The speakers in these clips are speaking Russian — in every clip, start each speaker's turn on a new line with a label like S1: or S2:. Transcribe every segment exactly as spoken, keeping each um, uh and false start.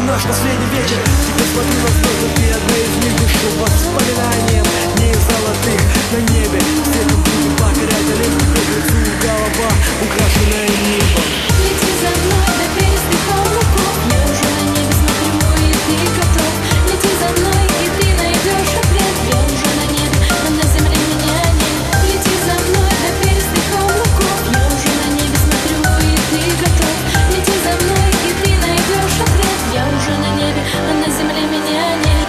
S1: наш последний вечер. Теперь смотрю на звезды, ты одна из них. Дышу воспоминанием дней золотых на небе. Светом будем покорять Олимп. Беглецу голова, украшенная небом.
S2: Лети за мной до перистых облаков. Я уже на небе смотрю, и ты готов. Лети за мной, и ты найдешь ответ. Я уже на небе, но на земле меня нет. Лети за мной до перистых облаков. Я уже на небе смотрю, и ты готов. Лети за мной, и ты найдешь ответ. Я уже на небе, а на земле меня нет.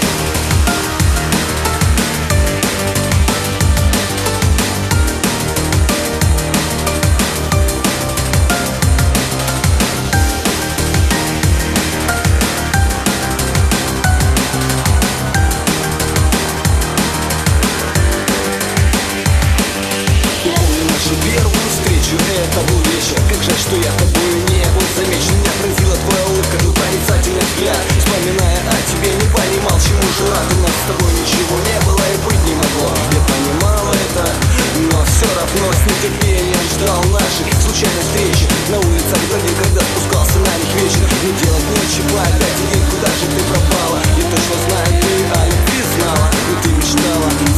S3: Первую встречу, это был вечер. Как жаль, что я тобою не был замечен. Меня поразила твоя улыбка, твой проницательный взгляд. Вспоминая о тебе, не понимал, чему же рад. У нас с тобой ничего не было и быть не могло. Я понимал это, но все равно с нетерпением ждал нашей случайной встречи. На улицах дороги, когда спускался на них вечер. Не делать нечего, опять один, куда же ты пропала? Я точно знаю, ты о любви знала, но ты мечтала